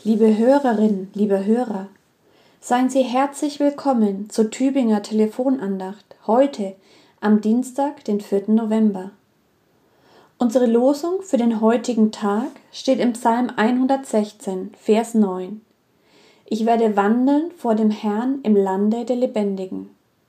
Liebe Hörerinnen, liebe Hörer, seien Sie herzlich willkommen zur Tübinger Telefonandacht heute am Dienstag, den 4. November. Unsere Losung für den heutigen Tag steht im Psalm 116, Vers 9. Ich werde wandeln vor dem Herrn im Lande der Lebendigen.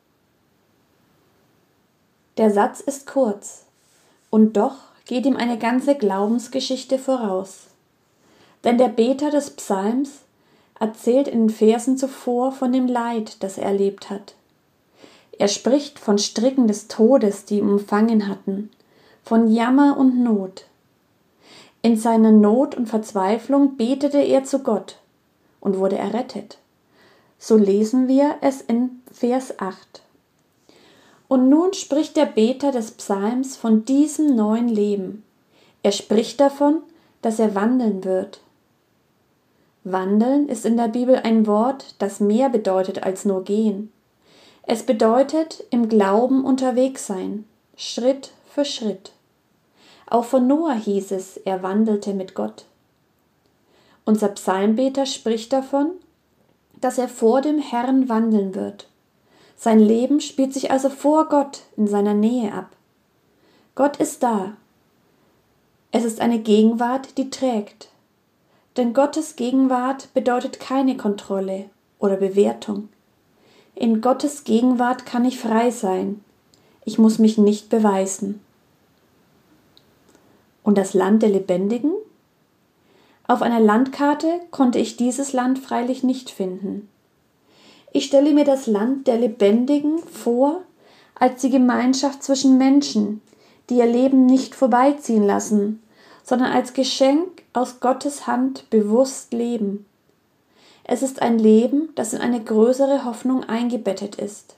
Der Satz ist kurz, und doch geht ihm eine ganze Glaubensgeschichte voraus. Denn der Beter des Psalms erzählt in den Versen zuvor von dem Leid, das er erlebt hat. Er spricht von Stricken des Todes, die ihn umfangen hatten, von Jammer und Not. In seiner Not und Verzweiflung betete er zu Gott und wurde errettet. So lesen wir es in Vers 8. Und nun spricht der Beter des Psalms von diesem neuen Leben. Er spricht davon, dass er wandeln wird. Wandeln ist in der Bibel ein Wort, das mehr bedeutet als nur gehen. Es bedeutet im Glauben unterwegs sein, Schritt für Schritt. Auch von Noah hieß es, er wandelte mit Gott. Unser Psalmbeter spricht davon, dass er vor dem Herrn wandeln wird. Sein Leben spielt sich also vor Gott in seiner Nähe ab. Gott ist da. Es ist eine Gegenwart, die trägt. Denn Gottes Gegenwart bedeutet keine Kontrolle oder Bewertung. In Gottes Gegenwart kann ich frei sein. Ich muss mich nicht beweisen. Und das Land der Lebendigen? Auf einer Landkarte konnte ich dieses Land freilich nicht finden. Ich stelle mir das Land der Lebendigen vor als die Gemeinschaft zwischen Menschen, die ihr Leben nicht vorbeiziehen lassen, sondern als Geschenk aus Gottes Hand bewusst leben. Es ist ein Leben, das in eine größere Hoffnung eingebettet ist.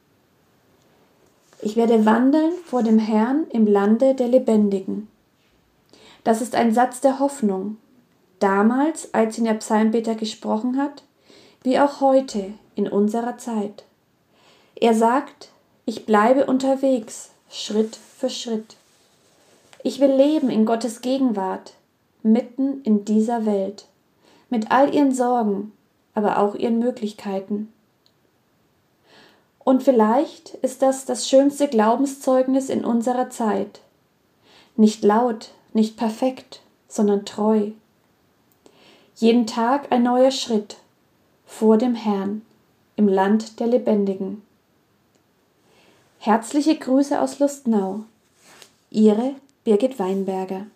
Ich werde wandeln vor dem Herrn im Lande der Lebendigen. Das ist ein Satz der Hoffnung, damals, als ihn der Psalmbeter gesprochen hat, wie auch heute in unserer Zeit. Er sagt, ich bleibe unterwegs, Schritt für Schritt. Ich will leben in Gottes Gegenwart, mitten in dieser Welt, mit all ihren Sorgen, aber auch ihren Möglichkeiten. Und vielleicht ist das schönste Glaubenszeugnis in unserer Zeit. Nicht laut, nicht perfekt, sondern treu. Jeden Tag ein neuer Schritt vor dem Herrn im Land der Lebendigen. Herzliche Grüße aus Lustenau. Ihre Birgit Weinberger.